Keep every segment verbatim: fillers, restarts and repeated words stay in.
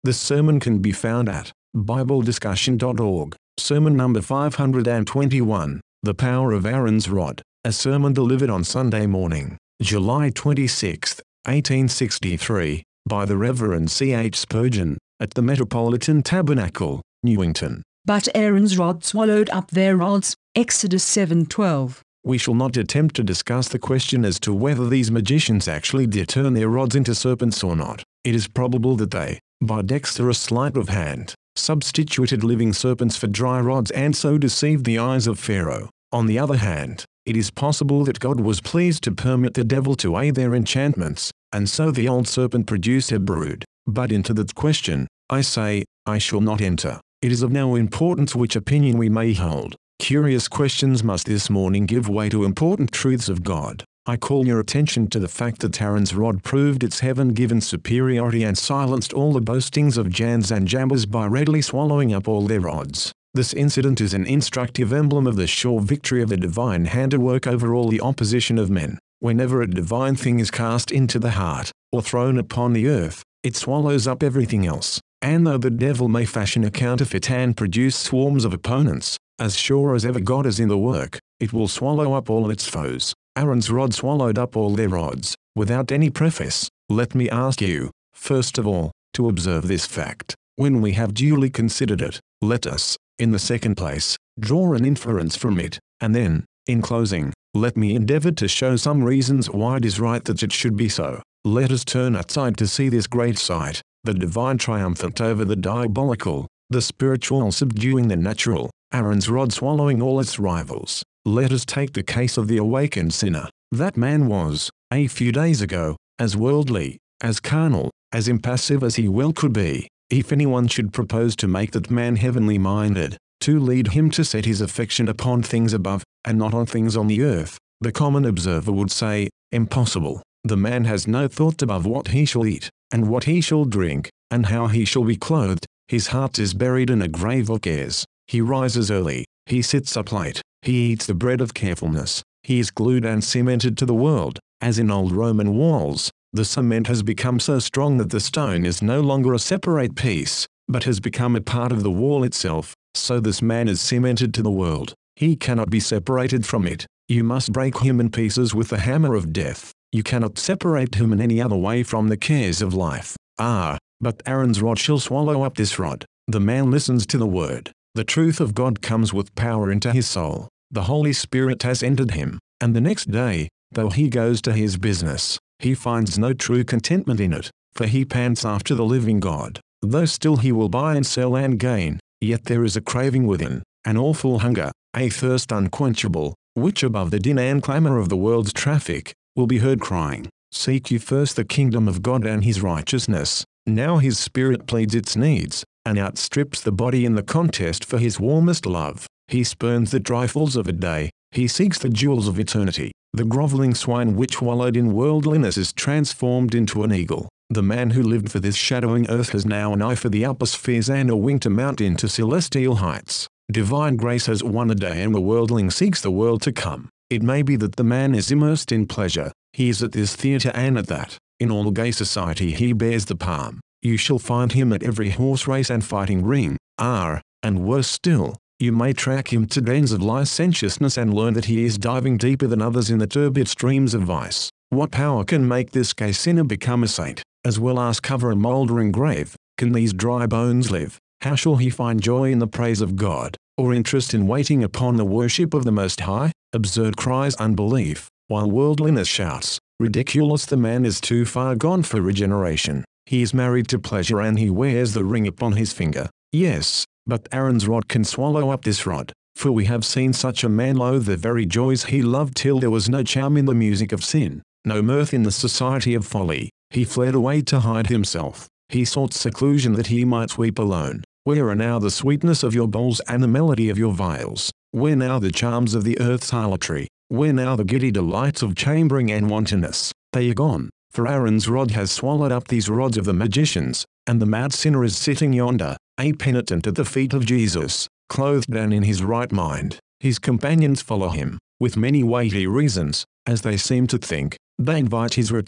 The sermon can be found at bible discussion dot org, sermon number five hundred twenty-one, The Power of Aaron's Rod, a sermon delivered on Sunday morning, July twenty-sixth, eighteen sixty-three, by the Reverend C H Spurgeon, at the Metropolitan Tabernacle, Newington. But Aaron's rod swallowed up their rods, Exodus seven twelve. We shall not attempt to discuss the question as to whether these magicians actually did turn their rods into serpents or not. It is probable that they, by dexterous sleight of hand, substituted living serpents for dry rods and so deceived the eyes of Pharaoh. On the other hand, it is possible that God was pleased to permit the devil to aid their enchantments, and so the old serpent produced a brood. But into that question, I say, I shall not enter. It is of no importance which opinion we may hold. Curious questions must this morning give way to important truths of God. I call your attention to the fact that Aaron's rod proved its heaven-given superiority and silenced all the boastings of Jannes and Jambres by readily swallowing up all their rods. This incident is an instructive emblem of the sure victory of the divine handiwork over all the opposition of men. Whenever a divine thing is cast into the heart, or thrown upon the earth, it swallows up everything else. And though the devil may fashion a counterfeit and produce swarms of opponents, as sure as ever God is in the work, it will swallow up all its foes. Aaron's rod swallowed up all their rods. Without any preface, let me ask you, first of all, to observe this fact. When we have duly considered it, let us, in the second place, draw an inference from it, and then, in closing, let me endeavor to show some reasons why it is right that it should be so. Let us turn outside to see this great sight, the divine triumphant over the diabolical, the spiritual subduing the natural, Aaron's rod swallowing all its rivals. Let us take the case of the awakened sinner. That man was, a few days ago, as worldly, as carnal, as impassive as he well could be. If anyone should propose to make that man heavenly minded, to lead him to set his affection upon things above, and not on things on the earth, the common observer would say, impossible. The man has no thought above what he shall eat, and what he shall drink, and how he shall be clothed. His heart is buried in a grave of cares. He rises early, he sits up late, he eats the bread of carefulness. He is glued and cemented to the world, as in old Roman walls. The cement has become so strong that the stone is no longer a separate piece, but has become a part of the wall itself. So this man is cemented to the world. He cannot be separated from it. You must break him in pieces with the hammer of death. You cannot separate him in any other way from the cares of life. Ah, but Aaron's rod shall swallow up this rod. The man listens to the word. The truth of God comes with power into his soul. The Holy Spirit has entered him, and the next day, though he goes to his business, he finds no true contentment in it, for he pants after the living God. Though still he will buy and sell and gain, yet there is a craving within, an awful hunger, a thirst unquenchable, which above the din and clamor of the world's traffic, will be heard crying, "Seek ye first the kingdom of God and his righteousness." Now his spirit pleads its needs, and outstrips the body in the contest for his warmest love. He spurns the trifles of a day, he seeks the jewels of eternity. The groveling swine which wallowed in worldliness is transformed into an eagle. The man who lived for this shadowing earth has now an eye for the upper spheres and a wing to mount into celestial heights. Divine grace has won a day and the worldling seeks the world to come. It may be that the man is immersed in pleasure, he is at this theatre and at that. In all gay society he bears the palm. You shall find him at every horse race and fighting ring. Ah, and worse still, you may track him to dens of licentiousness and learn that he is diving deeper than others in the turbid streams of vice. What power can make this gay sinner become a saint, as well as cover a mouldering grave? Can these dry bones live? How shall he find joy in the praise of God, or interest in waiting upon the worship of the Most High? Absurd cries unbelief, while worldliness shouts. Ridiculous, the man is too far gone for regeneration. He is married to pleasure and he wears the ring upon his finger. Yes, but Aaron's rod can swallow up this rod, for we have seen such a man loathe the very joys he loved till there was no charm in the music of sin, no mirth in the society of folly. He fled away to hide himself. He sought seclusion that he might weep alone. Where are now the sweetness of your bowls and the melody of your viols? Where now the charms of the earth's harlotry? Where now the giddy delights of chambering and wantonness? They are gone, for Aaron's rod has swallowed up these rods of the magicians, and the mad sinner is sitting yonder, a penitent at the feet of Jesus, clothed and in his right mind. His companions follow him, with many weighty reasons, as they seem to think. They invite his return.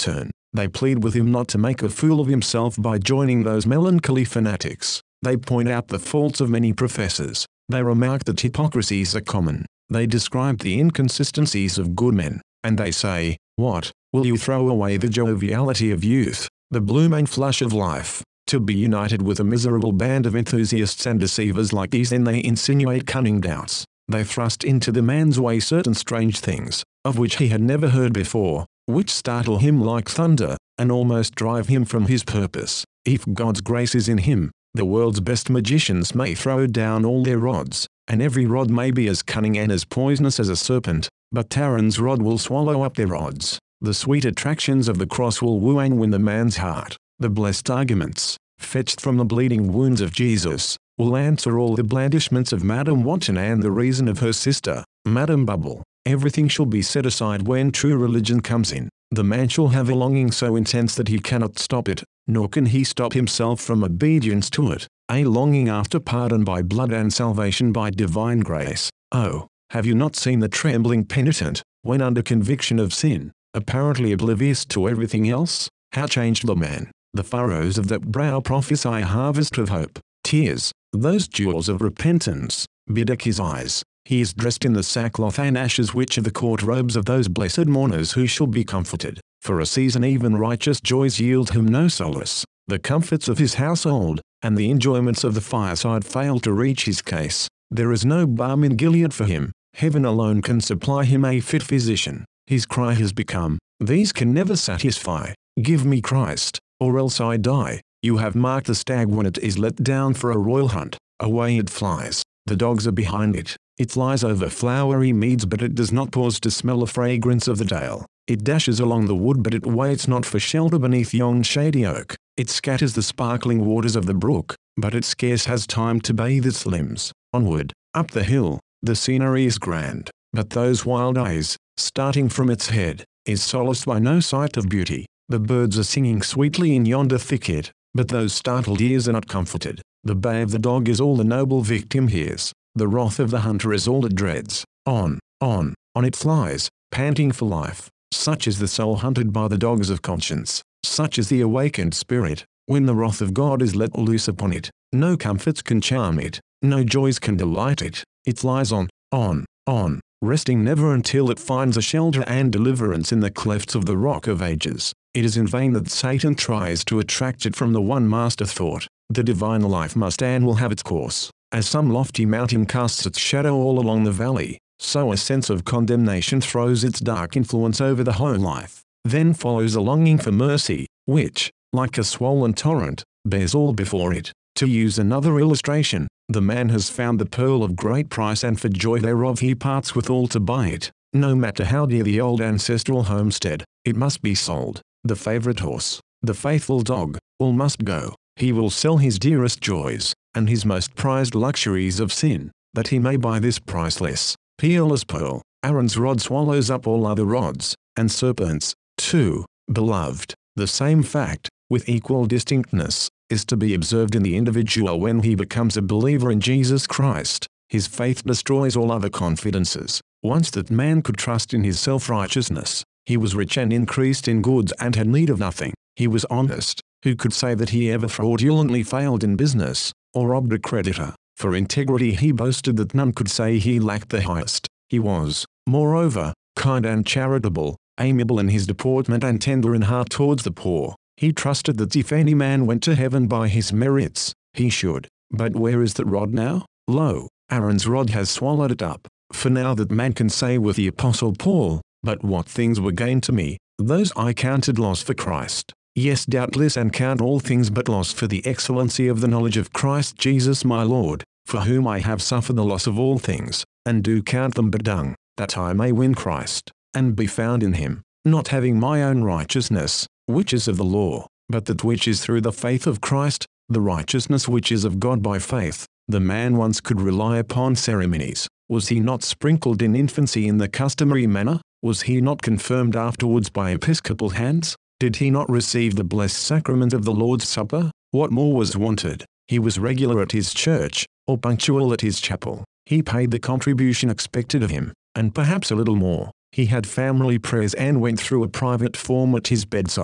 They plead with him not to make a fool of himself by joining those melancholy fanatics. They point out the faults of many professors. They remark that hypocrisies are common. They describe the inconsistencies of good men. And they say, "What, will you throw away the joviality of youth, the bloom and flush of life, to be united with a miserable band of enthusiasts and deceivers like these?" Then they insinuate cunning doubts. They thrust into the man's way certain strange things, of which he had never heard before, which startle him like thunder, and almost drive him from his purpose. If God's grace is in him, the world's best magicians may throw down all their rods, and every rod may be as cunning and as poisonous as a serpent, but Aaron's rod will swallow up their rods. The sweet attractions of the cross will woo and win the man's heart. The blessed arguments, fetched from the bleeding wounds of Jesus, will answer all the blandishments of Madame Wanton and the reason of her sister, Madame Bubble. Everything shall be set aside when true religion comes in. The man shall have a longing so intense that he cannot stop it, nor can he stop himself from obedience to it, a longing after pardon by blood and salvation by divine grace. Oh, have you not seen the trembling penitent, when under conviction of sin, apparently oblivious to everything else? How changed the man! The furrows of that brow prophesy a harvest of hope. Tears, those jewels of repentance, bedeck his eyes. He is dressed in the sackcloth and ashes which are the court robes of those blessed mourners who shall be comforted. For a season even righteous joys yield him no solace. The comforts of his household, and the enjoyments of the fireside fail to reach his case. There is no balm in Gilead for him. Heaven alone can supply him a fit physician. His cry has become, "These can never satisfy. Give me Christ, or else I die." You have marked the stag when it is let down for a royal hunt. Away it flies. The dogs are behind it. It flies over flowery meads, but it does not pause to smell the fragrance of the dale. It dashes along the wood, but it waits not for shelter beneath yon shady oak. It scatters the sparkling waters of the brook, but it scarce has time to bathe its limbs. Onward, up the hill, the scenery is grand, but those wild eyes, starting from its head, is solaced by no sight of beauty. The birds are singing sweetly in yonder thicket, but those startled ears are not comforted. The bay of the dog is all the noble victim hears. The wrath of the hunter is all it dreads. On, on, on it flies, panting for life. Such is the soul hunted by the dogs of conscience. Such is the awakened spirit, when the wrath of God is let loose upon it. No comforts can charm it, no joys can delight it. It flies on, on, on, resting never until it finds a shelter and deliverance in the clefts of the rock of ages. It is in vain that Satan tries to attract it from the one master thought. The divine life must and will have its course. As some lofty mountain casts its shadow all along the valley, so a sense of condemnation throws its dark influence over the whole life. Then follows a longing for mercy, which, like a swollen torrent, bears all before it. To use another illustration, the man has found the pearl of great price, and for joy thereof he parts with all to buy it. No matter how dear the old ancestral homestead, it must be sold. The favorite horse, the faithful dog, all must go. He will sell his dearest joys, and his most prized luxuries of sin, that he may buy this priceless, peerless pearl. Aaron's rod swallows up all other rods, and serpents, too. Beloved, the same fact, with equal distinctness, is to be observed in the individual when he becomes a believer in Jesus Christ. His faith destroys all other confidences. Once that man could trust in his self-righteousness, he was rich and increased in goods and had need of nothing. He was honest. Who could say that he ever fraudulently failed in business, or robbed a creditor? For integrity he boasted that none could say he lacked the highest. He was, moreover, kind and charitable, amiable in his deportment and tender in heart towards the poor. He trusted that if any man went to heaven by his merits, he should. But where is that rod now? Lo, Aaron's rod has swallowed it up. For now that man can say with the Apostle Paul, "But what things were gain to me, those I counted loss for Christ. Yes, doubtless, and count all things but loss for the excellency of the knowledge of Christ Jesus my Lord, for whom I have suffered the loss of all things, and do count them but dung, that I may win Christ, and be found in him, not having my own righteousness, which is of the law, but that which is through the faith of Christ, the righteousness which is of God by faith." The man once could rely upon ceremonies. Was he not sprinkled in infancy in the customary manner? Was he not confirmed afterwards by episcopal hands? Did he not receive the blessed sacrament of the Lord's Supper? What more was wanted? He was regular at his church, or punctual at his chapel. He paid the contribution expected of him, and perhaps a little more. He had family prayers and went through a private form at his bedside.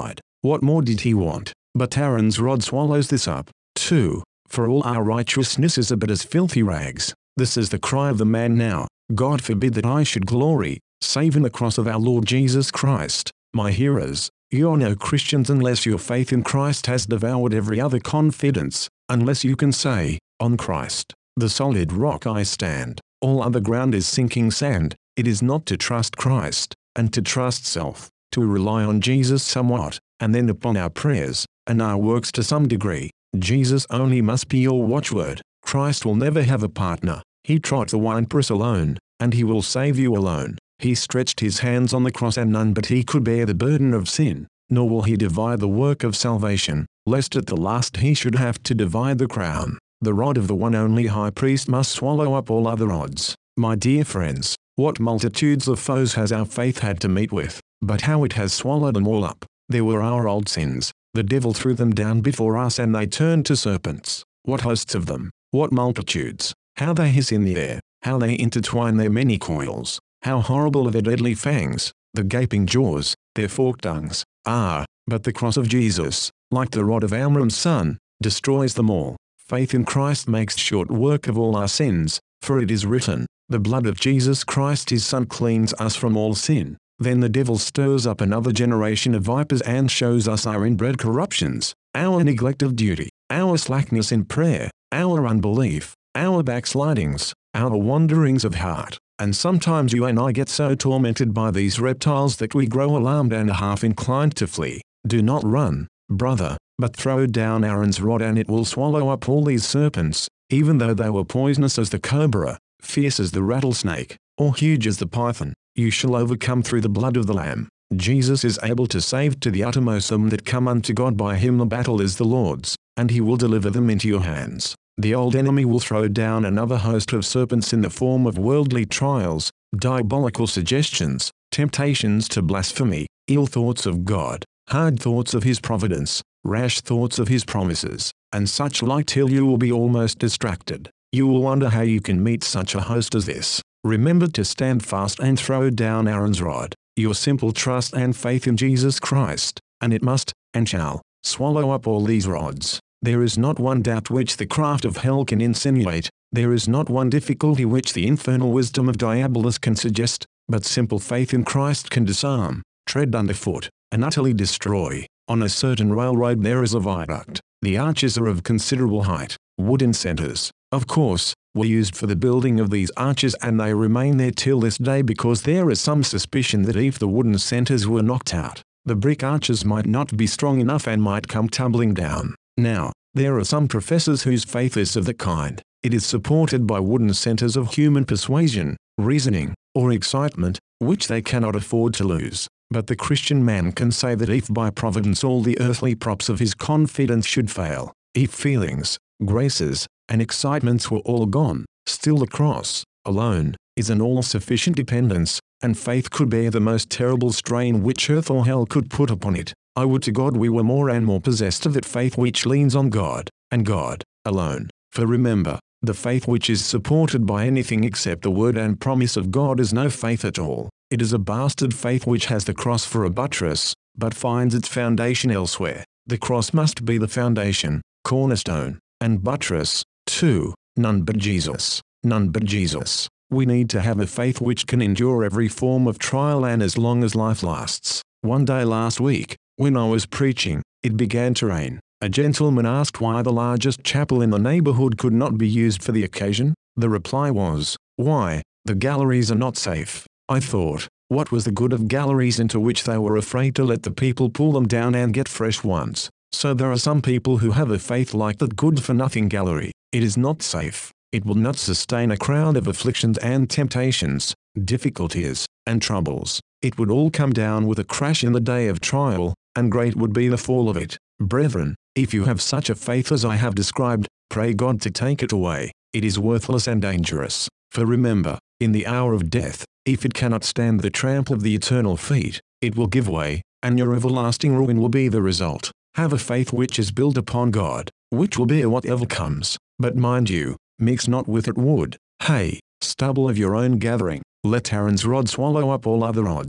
What more did he want? But Aaron's rod swallows this up. two. For all our righteousness is but as filthy rags. This is the cry of the man now. God forbid that I should glory, save in the cross of our Lord Jesus Christ. My hearers, you are no Christians unless your faith in Christ has devoured every other confidence, unless you can say, on Christ, the solid rock I stand. All other ground is sinking sand. It is not to trust Christ, and to trust self, to rely on Jesus somewhat, and then upon our prayers, and our works to some degree. Jesus only must be your watchword. Christ will never have a partner. He trod the winepress alone, and he will save you alone. He stretched his hands on the cross and none but he could bear the burden of sin, nor will he divide the work of salvation, lest at the last he should have to divide the crown. The rod of the one only high priest must swallow up all other rods. My dear friends, what multitudes of foes has our faith had to meet with, but how it has swallowed them all up. There were our old sins. The devil threw them down before us and they turned to serpents. What hosts of them, what multitudes, how they hiss in the air, how they intertwine their many coils, how horrible are their deadly fangs, the gaping jaws, their forked tongues. Ah, but the cross of Jesus, like the rod of Amram's son, destroys them all. Faith in Christ makes short work of all our sins, for it is written, the blood of Jesus Christ his Son cleans us from all sin. Then the devil stirs up another generation of vipers and shows us our inbred corruptions, our neglect of duty, our slackness in prayer, our unbelief, our backslidings, our wanderings of heart. And sometimes you and I get so tormented by these reptiles that we grow alarmed and half inclined to flee. Do not run, brother, but throw down Aaron's rod and it will swallow up all these serpents, even though they were poisonous as the cobra, fierce as the rattlesnake, or huge as the python. You shall overcome through the blood of the Lamb. Jesus is able to save to the uttermost them that come unto God. By him the battle is the Lord's, and he will deliver them into your hands. The old enemy will throw down another host of serpents in the form of worldly trials, diabolical suggestions, temptations to blasphemy, ill thoughts of God, hard thoughts of his providence, rash thoughts of his promises, and such like, till you will be almost distracted. You will wonder how you can meet such a host as this. Remember to stand fast and throw down Aaron's rod, your simple trust and faith in Jesus Christ, and it must, and shall, swallow up all these rods. There is not one doubt which the craft of hell can insinuate, there is not one difficulty which the infernal wisdom of Diabolus can suggest, but simple faith in Christ can disarm, tread underfoot, and utterly destroy. On a certain railroad there is a viaduct. The arches are of considerable height. Wooden centers, of course, were used for the building of these arches, and they remain there till this day because there is some suspicion that if the wooden centers were knocked out, the brick arches might not be strong enough and might come tumbling down. Now, there are some professors whose faith is of the kind. It is supported by wooden centers of human persuasion, reasoning, or excitement, which they cannot afford to lose. But the Christian man can say that if by providence all the earthly props of his confidence should fail, if feelings, graces, and excitements were all gone, still the cross, alone, is an all-sufficient dependence, and faith could bear the most terrible strain which earth or hell could put upon it. I would to God we were more and more possessed of that faith which leans on God, and God alone. For remember, the faith which is supported by anything except the word and promise of God is no faith at all. It is a bastard faith which has the cross for a buttress, but finds its foundation elsewhere. The cross must be the foundation, cornerstone, and buttress. two. None but Jesus. None but Jesus. We need to have a faith which can endure every form of trial and as long as life lasts. One day last week, when I was preaching, it began to rain. A gentleman asked why the largest chapel in the neighborhood could not be used for the occasion. The reply was, "Why, the galleries are not safe." I thought, what was the good of galleries into which they were afraid to let the people pull them down and get fresh ones? So there are some people who have a faith like that good-for-nothing gallery. It is not safe. It will not sustain a crowd of afflictions and temptations, difficulties, and troubles. It would all come down with a crash in the day of trial, and great would be the fall of it. Brethren, if you have such a faith as I have described, pray God to take it away. It is worthless and dangerous. For remember, in the hour of death, if it cannot stand the trample of the eternal feet, it will give way, and your everlasting ruin will be the result. Have a faith which is built upon God, which will bear whatever comes. But mind you, mix not with it wood, hay, stubble of your own gathering. Let Aaron's rod swallow up all other rods.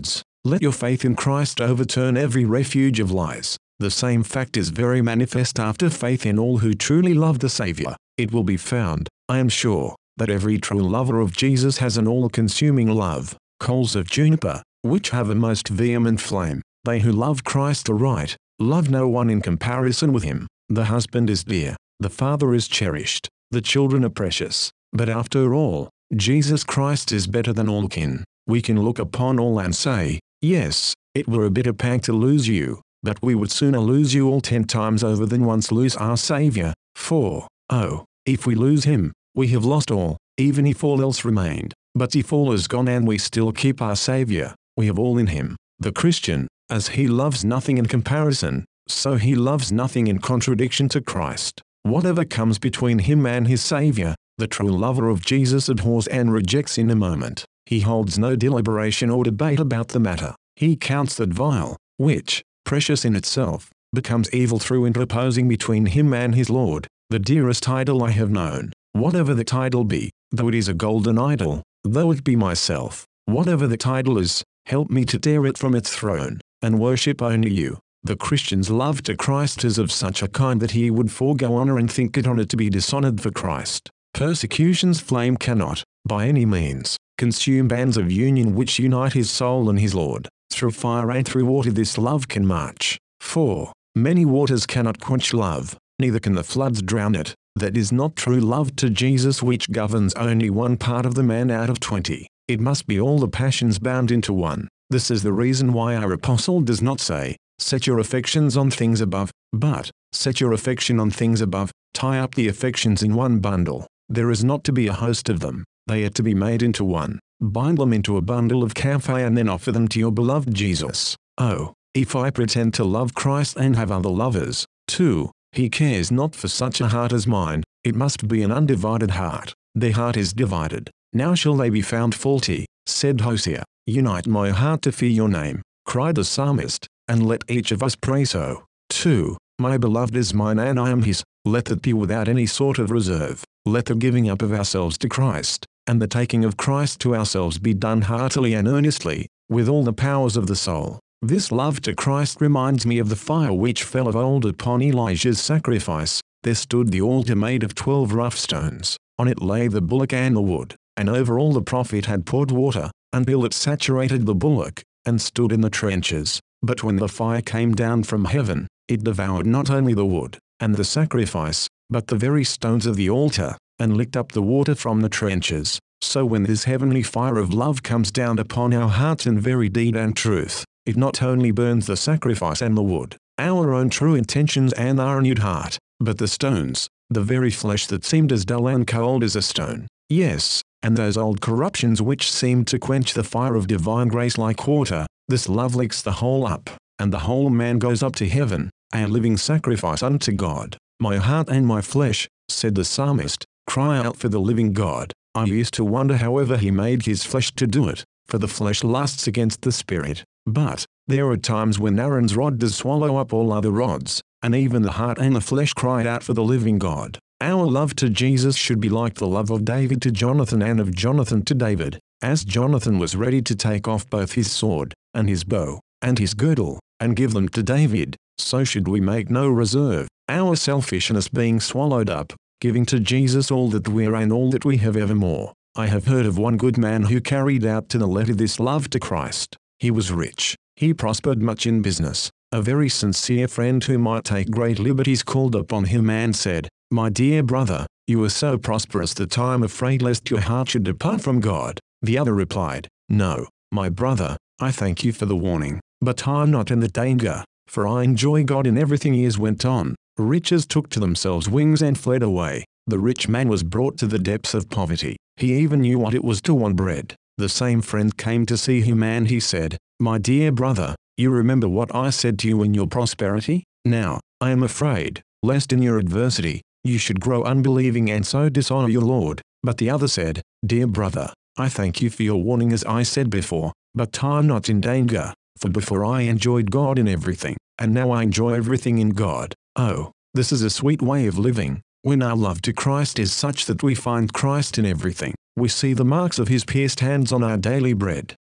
Let your faith in Christ overturn every refuge of lies. The same fact is very manifest after faith in all who truly love the Saviour. It will be found, I am sure, that every true lover of Jesus has an all-consuming love, coals of juniper, which have a most vehement flame. They who love Christ aright, love no one in comparison with him. The husband is dear, the father is cherished, the children are precious. But after all, Jesus Christ is better than all kin. We can look upon all and say, yes, it were a bitter pang to lose you, but we would sooner lose you all ten times over than once lose our Saviour. For, oh, if we lose him, we have lost all, even if all else remained. But if all is gone and we still keep our Saviour, we have all in him. The Christian, as he loves nothing in comparison, so he loves nothing in contradiction to Christ. Whatever comes between him and his Saviour, the true lover of Jesus abhors and rejects in a moment. He holds no deliberation or debate about the matter. He counts that vile, which, precious in itself, becomes evil through interposing between him and his Lord. The dearest idol I have known, whatever that idol be, though it is a golden idol, though it be myself, whatever that idol is, help me to tear it from its throne, and worship only you. The Christian's love to Christ is of such a kind that he would forego honor and think it honor to be dishonored for Christ. Persecution's flame cannot, by any means, consume bands of union which unite his soul and his Lord. Through fire and through water this love can march. For, many waters cannot quench love, neither can the floods drown it. That is not true love to Jesus, which governs only one part of the man out of twenty. It must be all the passions bound into one. This is the reason why our apostle does not say, set your affections on things above, but, set your affection on things above. Tie up the affections in one bundle. There is not to be a host of them. They are to be made into one. Bind them into a bundle of camphor and then offer them to your beloved Jesus. Oh, if I pretend to love Christ and have other lovers, too, he cares not for such a heart as mine. It must be an undivided heart. Their heart is divided. Now shall they be found faulty, said Hosea. Unite my heart to fear your name, cried the psalmist, and let each of us pray so. two. My beloved is mine and I am his. Let that be without any sort of reserve. Let the giving up of ourselves to Christ, and the taking of Christ to ourselves be done heartily and earnestly, with all the powers of the soul. This love to Christ reminds me of the fire which fell of old upon Elijah's sacrifice. There stood the altar made of twelve rough stones. On it lay the bullock and the wood, and over all the prophet had poured water, until it saturated the bullock, and stood in the trenches. But when the fire came down from heaven, it devoured not only the wood, and the sacrifice, but the very stones of the altar, and licked up the water from the trenches. So when this heavenly fire of love comes down upon our hearts in very deed and truth, it not only burns the sacrifice and the wood, our own true intentions and our renewed heart, but the stones, the very flesh that seemed as dull and cold as a stone, yes, and those old corruptions which seemed to quench the fire of divine grace like water. This love licks the whole up, and the whole man goes up to heaven, a living sacrifice unto God. My heart and my flesh, said the psalmist, cry out for the living God. I used to wonder however he made his flesh to do it, for the flesh lusts against the spirit. But, there are times when Aaron's rod does swallow up all other rods, and even the heart and the flesh cried out for the living God. Our love to Jesus should be like the love of David to Jonathan and of Jonathan to David. As Jonathan was ready to take off both his sword, and his bow, and his girdle, and give them to David, so should we make no reserve, our selfishness being swallowed up, giving to Jesus all that we are and all that we have evermore. I have heard of one good man who carried out to the letter this love to Christ. He was rich. He prospered much in business. A very sincere friend who might take great liberties called upon him and said, My dear brother, you are so prosperous that I am afraid lest your heart should depart from God. The other replied, No, my brother, I thank you for the warning, but I am not in the danger, for I enjoy God in everything. Years went on. Riches took to themselves wings and fled away. The rich man was brought to the depths of poverty. He even knew what it was to want bread. The same friend came to see him and he said, My dear brother, you remember what I said to you in your prosperity? Now, I am afraid, lest in your adversity, you should grow unbelieving and so dishonor your Lord. But the other said, Dear brother, I thank you for your warning as I said before, but I am not in danger, for before I enjoyed God in everything, and now I enjoy everything in God. Oh, this is a sweet way of living, when our love to Christ is such that we find Christ in everything. We see the marks of his pierced hands on our daily bread.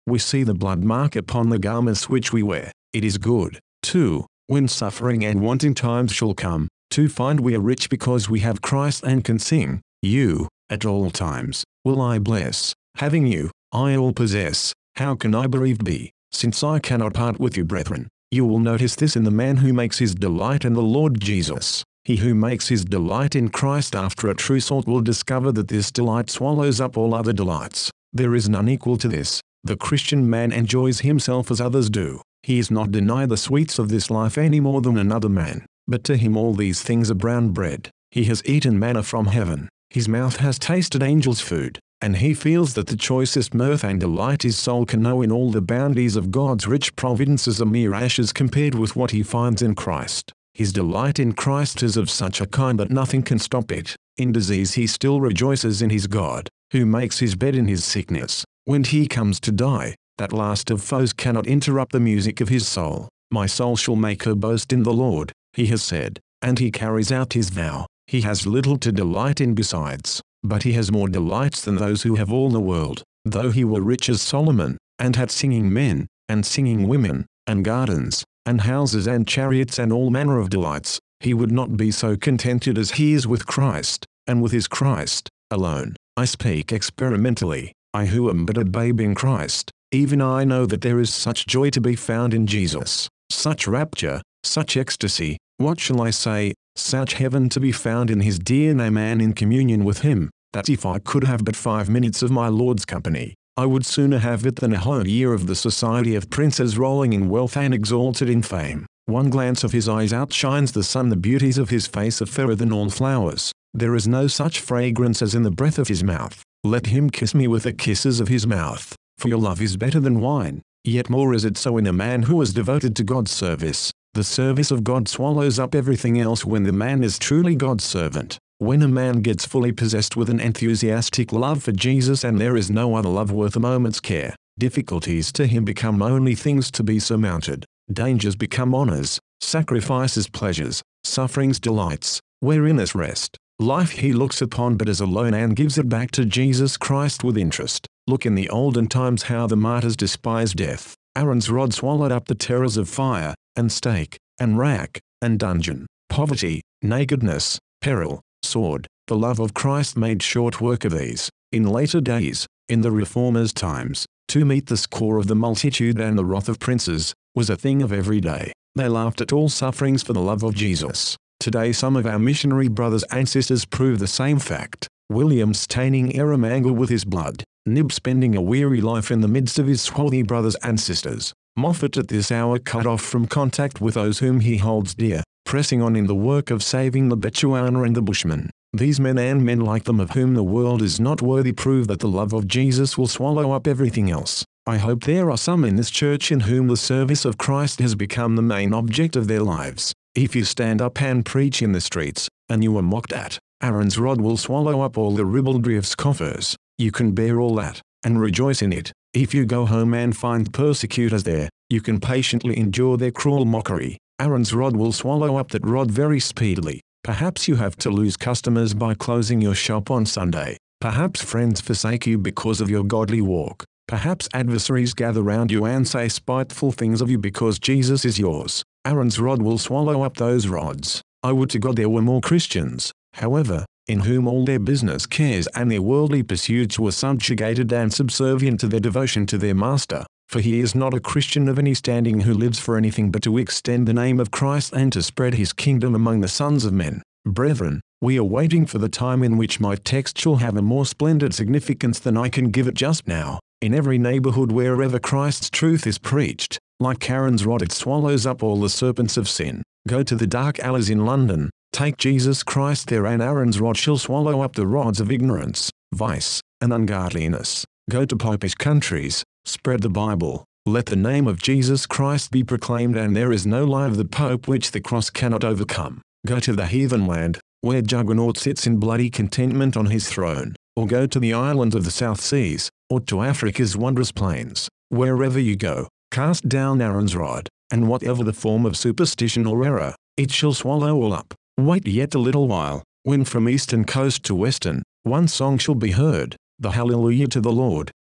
We see the blood mark upon the garments which we wear. It is good, too, when suffering and wanting times shall come, to find we are rich because we have Christ and can sing, you, at all times, will I bless. Having you, I all possess. How can I bereaved be, since I cannot part with you, brethren? You will notice this in the man who makes his delight in the Lord Jesus. He who makes his delight in Christ after a true sort will discover that this delight swallows up all other delights. There is none equal to this. The Christian man enjoys himself as others do. He is not denied the sweets of this life any more than another man. But to him all these things are brown bread. He has eaten manna from heaven. His mouth has tasted angels' food. And he feels that the choicest mirth and delight his soul can know in all the bounties of God's rich providences are mere ashes compared with what he finds in Christ. His delight in Christ is of such a kind that nothing can stop it. In disease he still rejoices in his God, who makes his bed in his sickness. When he comes to die, that last of foes cannot interrupt the music of his soul. My soul shall make her boast in the Lord, he has said, and he carries out his vow. He has little to delight in besides, but he has more delights than those who have all the world. Though he were rich as Solomon, and had singing men, and singing women, and gardens, and houses and chariots and all manner of delights, he would not be so contented as he is with Christ, and with his Christ alone. I speak experimentally, I who am but a babe in Christ. Even I know that there is such joy to be found in Jesus, such rapture, such ecstasy, what shall I say, such heaven to be found in his dear name and in communion with him, that if I could have but five minutes of my Lord's company, I would sooner have it than a whole year of the society of princes rolling in wealth and exalted in fame. One glance of his eyes outshines the sun. The beauties of his face are fairer than all flowers. There is no such fragrance as in the breath of his mouth. Let him kiss me with the kisses of his mouth. For your love is better than wine, yet more is it so in a man who is devoted to God's service. The service of God swallows up everything else when the man is truly God's servant. When a man gets fully possessed with an enthusiastic love for Jesus and there is no other love worth a moment's care, difficulties to him become only things to be surmounted. Dangers become honors, sacrifices pleasures, sufferings delights, wherein is rest. Life he looks upon but as a loan and gives it back to Jesus Christ with interest. Look in the olden times how the martyrs despised death. Aaron's rod swallowed up the terrors of fire, and stake, and rack, and dungeon, poverty, nakedness, peril, sword. The love of Christ made short work of these. In later days, in the Reformers' times, to meet the score of the multitude and the wrath of princes, was a thing of every day. They laughed at all sufferings for the love of Jesus. Today some of our missionary brothers and sisters prove the same fact. William staining Erromangle with his blood, Nib spending a weary life in the midst of his swarthy brothers and sisters, Moffat at this hour cut off from contact with those whom he holds dear, pressing on in the work of saving the Bechuana and the Bushman. These men and men like them of whom the world is not worthy prove that the love of Jesus will swallow up everything else. I hope there are some in this church in whom the service of Christ has become the main object of their lives. If you stand up and preach in the streets, and you are mocked at, Aaron's rod will swallow up all the ribaldry of scoffers. You can bear all that, and rejoice in it. If you go home and find persecutors there, you can patiently endure their cruel mockery. Aaron's rod will swallow up that rod very speedily. Perhaps you have to lose customers by closing your shop on Sunday. Perhaps friends forsake you because of your godly walk. Perhaps adversaries gather round you and say spiteful things of you because Jesus is yours. Aaron's rod will swallow up those rods. I would to God there were more Christians, however, in whom all their business cares and their worldly pursuits were subjugated and subservient to their devotion to their master. For he is not a Christian of any standing who lives for anything but to extend the name of Christ and to spread his kingdom among the sons of men. Brethren, we are waiting for the time in which my text shall have a more splendid significance than I can give it just now. In every neighborhood wherever Christ's truth is preached, like Aaron's rod it swallows up all the serpents of sin. Go to the dark alleys in London, take Jesus Christ there and Aaron's rod shall swallow up the rods of ignorance, vice, and ungodliness. Go to popish countries, spread the Bible, let the name of Jesus Christ be proclaimed and there is no lie of the Pope which the cross cannot overcome. Go to the heathen land, where Juggernaut sits in bloody contentment on his throne, or go to the islands of the South Seas, or to Africa's wondrous plains. Wherever you go, cast down Aaron's rod, and whatever the form of superstition or error, it shall swallow all up. Wait yet a little while, when from eastern coast to western, one song shall be heard, the Hallelujah to the Lord,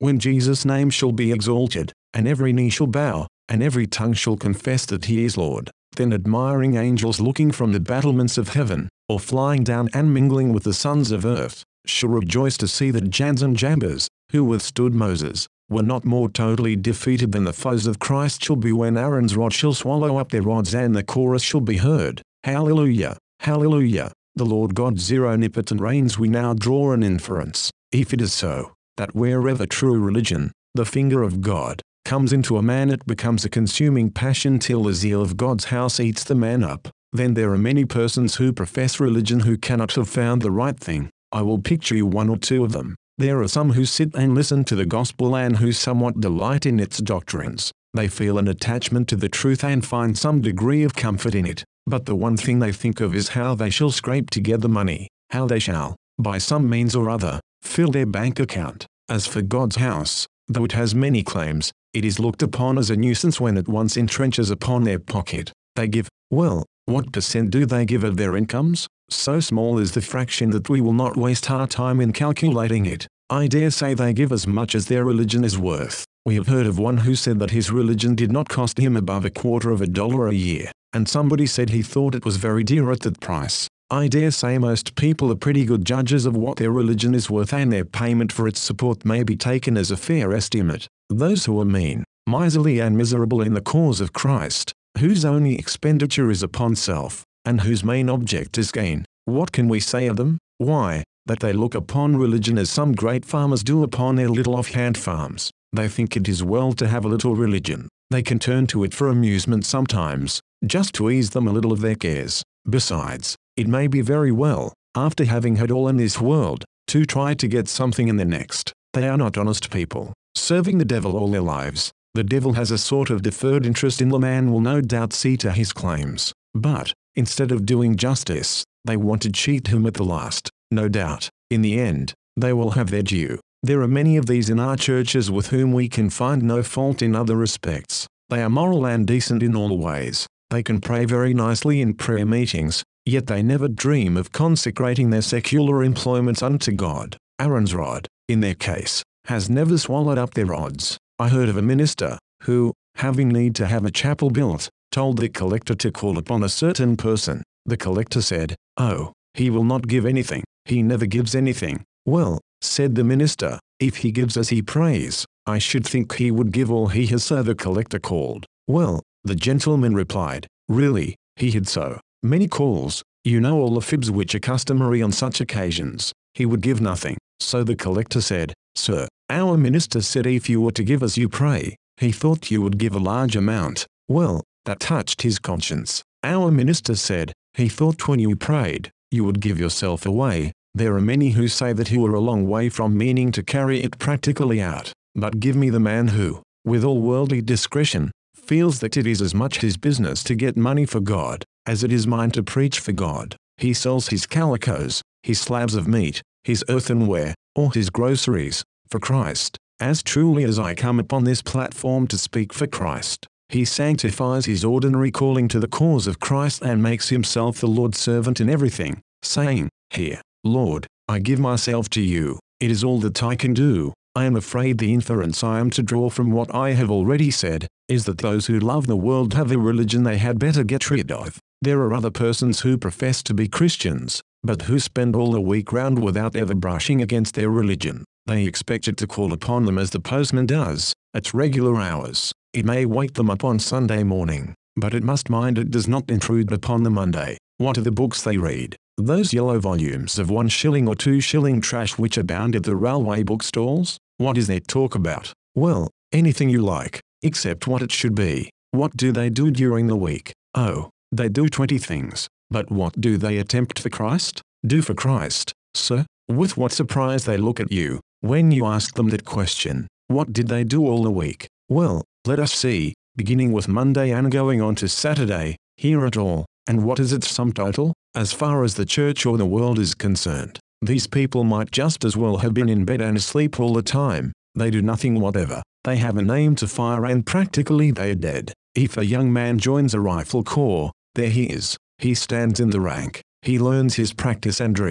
when Jesus' name shall be exalted, and every knee shall bow, and every tongue shall confess that he is Lord, then admiring angels looking from the battlements of heaven, or flying down and mingling with the sons of earth, shall rejoice to see that Jannes and Jambres, who withstood Moses, were not more totally defeated than the foes of Christ shall be when Aaron's rod shall swallow up their rods and the chorus shall be heard, Hallelujah, Hallelujah, the Lord God omnipotent reigns. We now draw an inference, if it is so, that wherever true religion, the finger of God, comes into a man it becomes a consuming passion till the zeal of God's house eats the man up. Then there are many persons who profess religion who cannot have found the right thing. I will picture you one or two of them. There are some who sit and listen to the gospel and who somewhat delight in its doctrines. They feel an attachment to the truth and find some degree of comfort in it. But the one thing they think of is how they shall scrape together money, how they shall, by some means or other, fill their bank account. As for God's house, though it has many claims, it is looked upon as a nuisance when it once entrenches upon their pocket. They give, well, what percent do they give of their incomes? So small is the fraction that we will not waste our time in calculating it. I dare say they give as much as their religion is worth. We have heard of one who said that his religion did not cost him above a quarter of a dollar a year, and somebody said he thought it was very dear at that price. I dare say most people are pretty good judges of what their religion is worth, and their payment for its support may be taken as a fair estimate. Those who are mean, miserly and miserable in the cause of Christ, whose only expenditure is upon self, and whose main object is gain, what can we say of them? Why, that they look upon religion as some great farmers do upon their little off-hand farms. They think it is well to have a little religion. They can turn to it for amusement sometimes, just to ease them a little of their cares. Besides, it may be very well, after having had all in this world, to try to get something in the next. They are not honest people, serving the devil all their lives. The devil has a sort of deferred interest in the man, will no doubt see to his claims. But, instead of doing justice, they want to cheat him at the last. No doubt, in the end, they will have their due. There are many of these in our churches with whom we can find no fault in other respects. They are moral and decent in all ways. They can pray very nicely in prayer meetings, yet they never dream of consecrating their secular employments unto God. Aaron's rod, in their case, has never swallowed up their rods. I heard of a minister, who, having need to have a chapel built, told the collector to call upon a certain person. The collector said, "Oh, he will not give anything, he never gives anything." "Well," said the minister, "if he gives as he prays, I should think he would give all he has." So the collector called. Well, the gentleman replied, "Really, he had so many calls, you know all the fibs which are customary on such occasions, he would give nothing." So the collector said, "Sir, our minister said if you were to give as you pray, he thought you would give a large amount." Well, that touched his conscience. Our minister said, he thought when you prayed, you would give yourself away. There are many who say that you are a long way from meaning to carry it practically out. But give me the man who, with all worldly discretion, feels that it is as much his business to get money for God, as it is mine to preach for God. He sells his calicos, his slabs of meat, his earthenware, or his groceries, for Christ. As truly as I come upon this platform to speak for Christ, he sanctifies his ordinary calling to the cause of Christ and makes himself the Lord's servant in everything, saying, "Here, Lord, I give myself to you. It is all that I can do." I am afraid the inference I am to draw from what I have already said, is that those who love the world have a religion they had better get rid of. There are other persons who profess to be Christians, but who spend all the week round without ever brushing against their religion. They expect it to call upon them as the postman does, at regular hours. It may wake them up on Sunday morning, but it must mind it does not intrude upon the Monday. What are the books they read? Those yellow volumes of one shilling or two shilling trash which abound at the railway bookstalls? What is their talk about? Well, anything you like, except what it should be. What do they do during the week? Oh, they do twenty things. But what do they attempt for Christ? Do for Christ, sir? With what surprise they look at you, when you ask them that question. What did they do all the week? Well, let us see, beginning with Monday and going on to Saturday, hear it all. And what is its sum total? As far as the church or the world is concerned, these people might just as well have been in bed and asleep all the time. They do nothing whatever. They have a name to fire and practically they are dead. If a young man joins a rifle corps, there he is. He stands in the rank. He learns his practice and drills.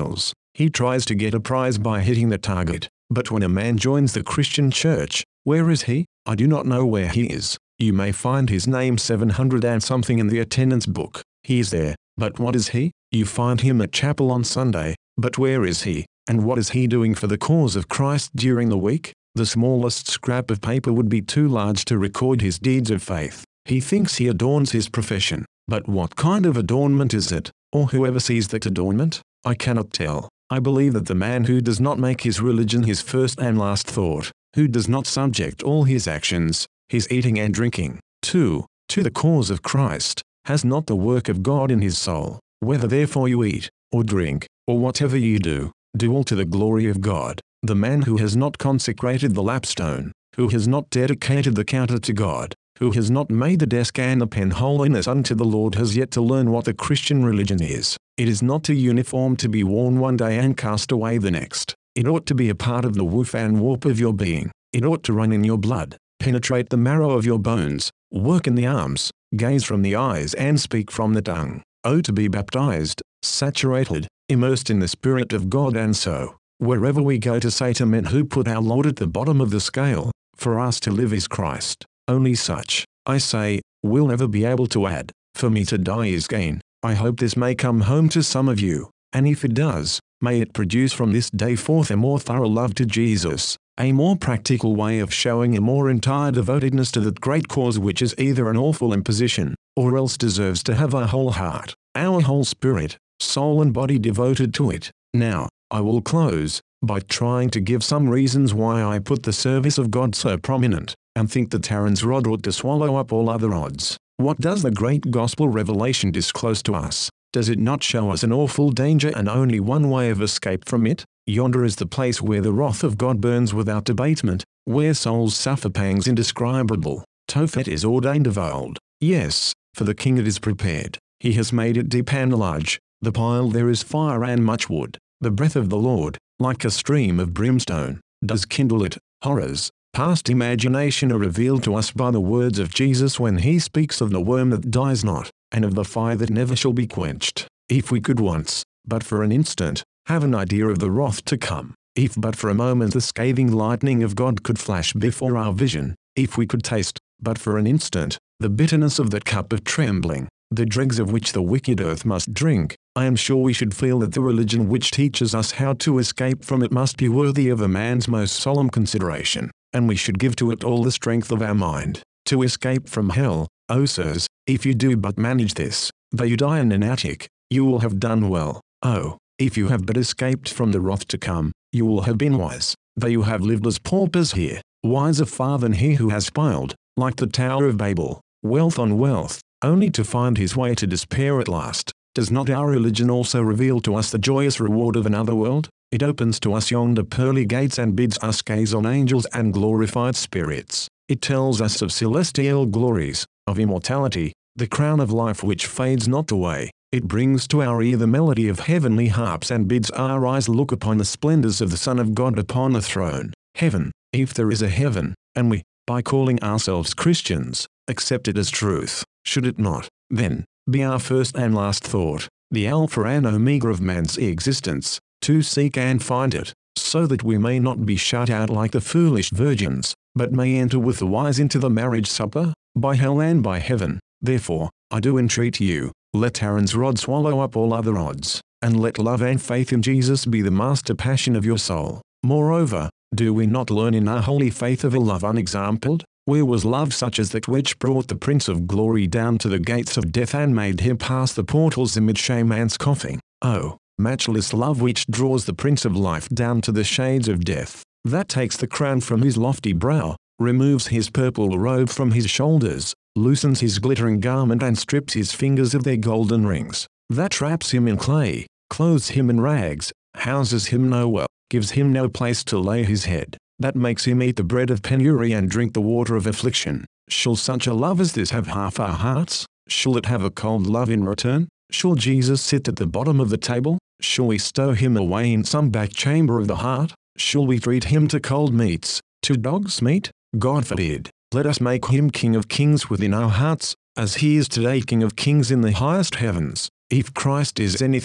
He tries to get a prize by hitting the target. But when a man joins the Christian church, where is he? I do not know where he is. You may find his name seven hundred and something in the attendance book. He is there, but what is he? You find him at chapel on Sunday, but where is he? And what is he doing for the cause of Christ during the week? The smallest scrap of paper would be too large to record his deeds of faith. He thinks he adorns his profession, but what kind of adornment is it? Or whoever sees that adornment? I cannot tell. I believe that the man who does not make his religion his first and last thought, who does not subject all his actions, his eating and drinking, to, to the cause of Christ, has not the work of God in his soul. Whether therefore you eat, or drink, or whatever you do, do all to the glory of God. The man who has not consecrated the lapstone, who has not dedicated the counter to God, who has not made the desk and the pen holiness unto the Lord has yet to learn what the Christian religion is. It is not a uniform to be worn one day and cast away the next. It ought to be a part of the woof and warp of your being. It ought to run in your blood, penetrate the marrow of your bones, work in the arms, gaze from the eyes and speak from the tongue. Oh, to be baptized, saturated, immersed in the Spirit of God, and so, wherever we go, to say to men who put our Lord at the bottom of the scale, for us to live is Christ. Only such, I say, will never be able to add, for me to die is gain. I hope this may come home to some of you, and if it does, may it produce from this day forth a more thorough love to Jesus, a more practical way of showing a more entire devotedness to that great cause which is either an awful imposition, or else deserves to have our whole heart, our whole spirit, soul and body devoted to it. Now, I will close by trying to give some reasons why I put the service of God so prominent, and think that Aaron's rod ought to swallow up all other rods. What does the great gospel revelation disclose to us? Does it not show us an awful danger and only one way of escape from it? Yonder is the place where the wrath of God burns without abatement, where souls suffer pangs indescribable. Tophet is ordained of old. Yes, for the king it is prepared. He has made it deep and large. The pile there is fire and much wood. The breath of the Lord, like a stream of brimstone, does kindle it. Horrors past imagination are revealed to us by the words of Jesus when he speaks of the worm that dies not, and of the fire that never shall be quenched. If we could once, but for an instant, have an idea of the wrath to come, if but for a moment the scathing lightning of God could flash before our vision, if we could taste, but for an instant, the bitterness of that cup of trembling, the dregs of which the wicked earth must drink, I am sure we should feel that the religion which teaches us how to escape from it must be worthy of a man's most solemn consideration, and we should give to it all the strength of our mind. To escape from hell, oh sirs, if you do but manage this, though you die in an attic, you will have done well. Oh, if you have but escaped from the wrath to come, you will have been wise, though you have lived as paupers here, wiser far than he who has piled, like the Tower of Babel, wealth on wealth, only to find his way to despair at last. Does not our religion also reveal to us the joyous reward of another world? It opens to us yonder pearly gates and bids us gaze on angels and glorified spirits. It tells us of celestial glories, of immortality, the crown of life which fades not away. It brings to our ear the melody of heavenly harps and bids our eyes look upon the splendors of the Son of God upon the throne. Heaven, if there is a heaven, and we, by calling ourselves Christians, accept it as truth, should it not, then, be our first and last thought, the Alpha and Omega of man's existence, to seek and find it, so that we may not be shut out like the foolish virgins, but may enter with the wise into the marriage supper, by hell and by heaven. Therefore, I do entreat you, let Aaron's rod swallow up all other rods, and let love and faith in Jesus be the master passion of your soul. Moreover, do we not learn in our holy faith of a love unexampled? Where was love such as that which brought the Prince of Glory down to the gates of death and made him pass the portals amid shame and scoffing? Oh, matchless love which draws the Prince of Life down to the shades of death, that takes the crown from his lofty brow, removes his purple robe from his shoulders, loosens his glittering garment and strips his fingers of their golden rings, that wraps him in clay, clothes him in rags, houses him nowhere, gives him no place to lay his head, that makes him eat the bread of penury and drink the water of affliction. Shall such a love as this have half our hearts? Shall it have a cold love in return? Shall Jesus sit at the bottom of the table? Shall we stow him away in some back chamber of the heart? Shall we treat him to cold meats, to dog's meat? God forbid. Let us make him King of kings within our hearts, as he is today King of kings in the highest heavens. If Christ is anything,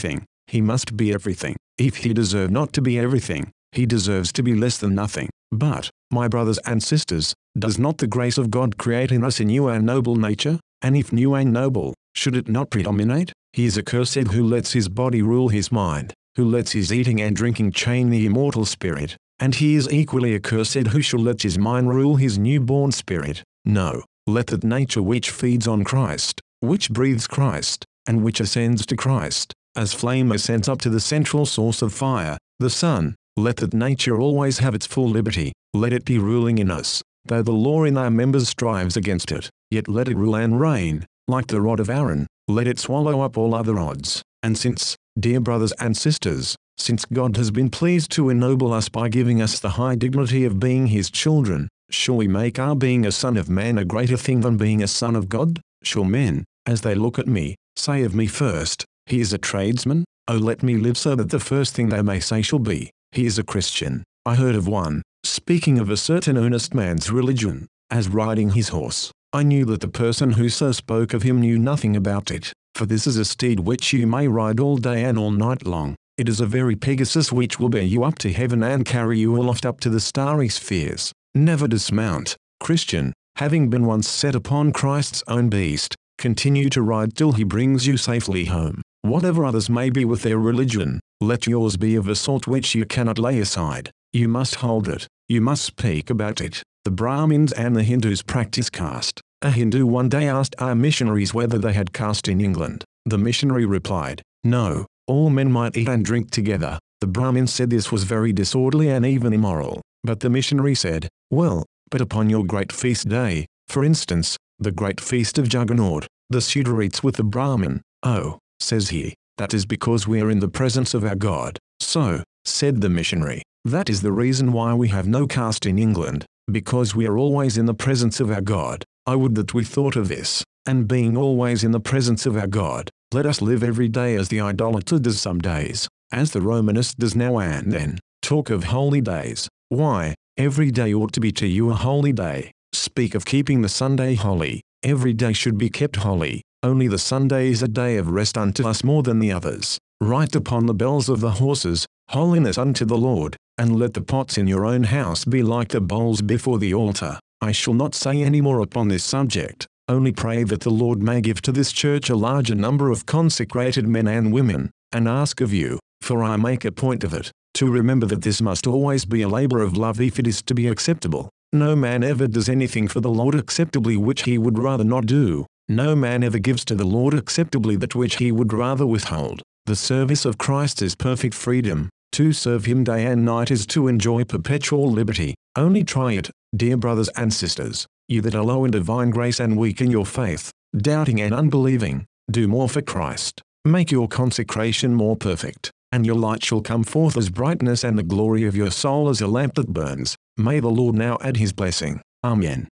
he must be everything. If he deserve not to be everything, he deserves to be less than nothing. But, my brothers and sisters, does not the grace of God create in us a new and noble nature? And if new and noble, should it not predominate? He is accursed who lets his body rule his mind, who lets his eating and drinking chain the immortal spirit, and he is equally accursed who shall let his mind rule his newborn spirit. No, let that nature which feeds on Christ, which breathes Christ, and which ascends to Christ, as flame ascends up to the central source of fire, the sun, let that nature always have its full liberty, let it be ruling in us, though the law in our members strives against it, yet let it rule and reign, like the rod of Aaron, let it swallow up all other rods. And since, dear brothers and sisters, since God has been pleased to ennoble us by giving us the high dignity of being his children, shall we make our being a son of man a greater thing than being a son of God? Shall men, as they look at me, say of me first, he is a tradesman? Oh, let me live so that the first thing they may say shall be, he is a Christian. I heard of one, speaking of a certain earnest man's religion, as riding his horse. I knew that the person who so spoke of him knew nothing about it, for this is a steed which you may ride all day and all night long. It is a very Pegasus which will bear you up to heaven and carry you aloft up to the starry spheres. Never dismount, Christian, having been once set upon Christ's own beast, continue to ride till he brings you safely home. Whatever others may be with their religion, let yours be of a sort which you cannot lay aside. You must hold it. You must speak about it. The Brahmins and the Hindus practice caste. A Hindu one day asked our missionaries whether they had caste in England. The missionary replied, no, all men might eat and drink together. The Brahmin said this was very disorderly and even immoral. But the missionary said, well, but upon your great feast day, for instance, the great feast of Jagannath, the suitor eats with the Brahmin. Oh, says he, that is because we are in the presence of our God. So, said the missionary, that is the reason why we have no caste in England, because we are always in the presence of our God. I would that we thought of this, and being always in the presence of our God, let us live every day as the idolater does some days, as the Romanist does now and then, talk of holy days. Why, every day ought to be to you a holy day. Speak of keeping the Sunday holy. Every day should be kept holy. Only the Sunday is a day of rest unto us more than the others. Write upon the bells of the horses, holiness unto the Lord, and let the pots in your own house be like the bowls before the altar. I shall not say any more upon this subject, only pray that the Lord may give to this church a larger number of consecrated men and women, and ask of you, for I make a point of it, to remember that this must always be a labor of love if it is to be acceptable. No man ever does anything for the Lord acceptably which he would rather not do. No man ever gives to the Lord acceptably that which he would rather withhold. The service of Christ is perfect freedom. To serve him day and night is to enjoy perpetual liberty. Only try it, dear brothers and sisters, you that are low in divine grace and weak in your faith, doubting and unbelieving, do more for Christ. Make your consecration more perfect, and your light shall come forth as brightness and the glory of your soul as a lamp that burns. May the Lord now add his blessing. Amen.